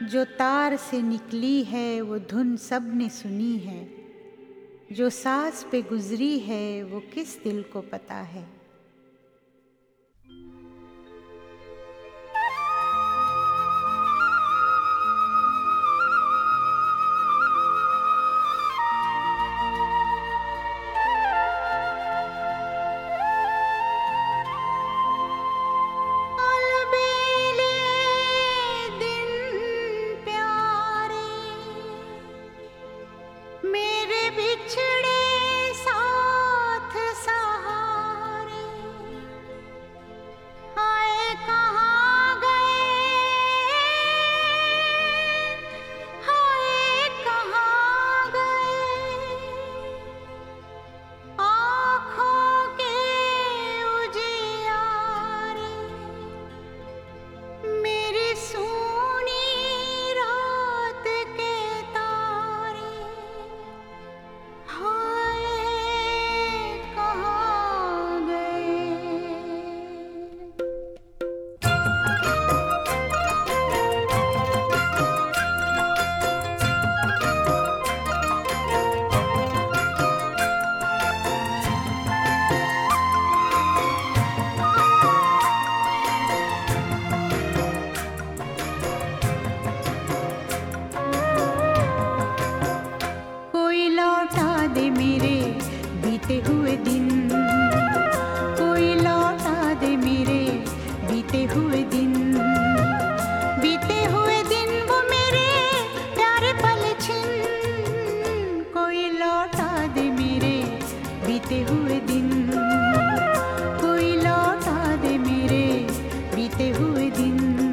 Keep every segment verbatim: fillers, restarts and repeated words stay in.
जो तार से निकली है वो धुन सब ने सुनी है, जो सांस पे गुजरी है वो किस दिल को पता है। हुए दिन कोई लौटा दे मेरे बीते हुए दिन, बीते हुए दिन वो मेरे प्यारे पल छिन, कोई लौटा दे मेरे बीते हुए दिन, कोई लौटा दे मेरे बीते हुए दिन।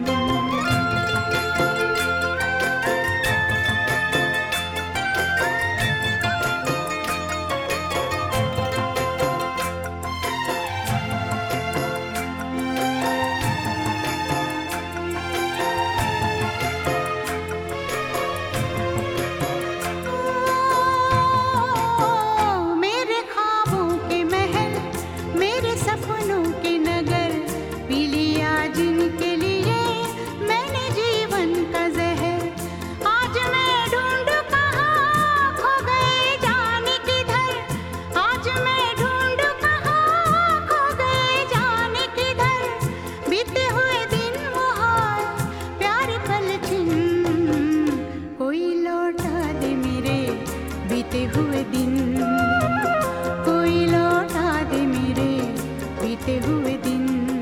बीते हुए दिन कोई लौटा दे मेरे बीते हुए दिन।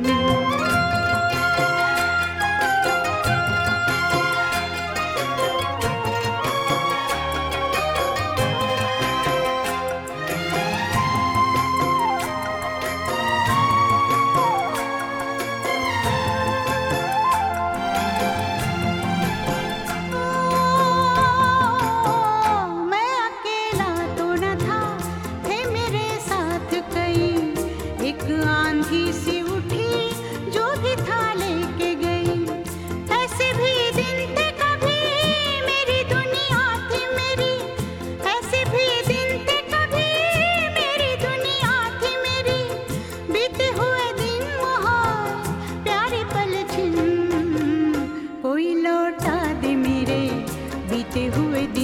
आंधी सी उठी जो भी था लेके गई, ऐसे भी दिन थे कभी मेरी दुनिया थी मेरी, ऐसे भी दिन थे कभी मेरी दुनिया थी मेरी, बीते हुए दिन वहाँ प्यारे पल छिन, कोई लौटा दे मेरे बीते हुए दिन।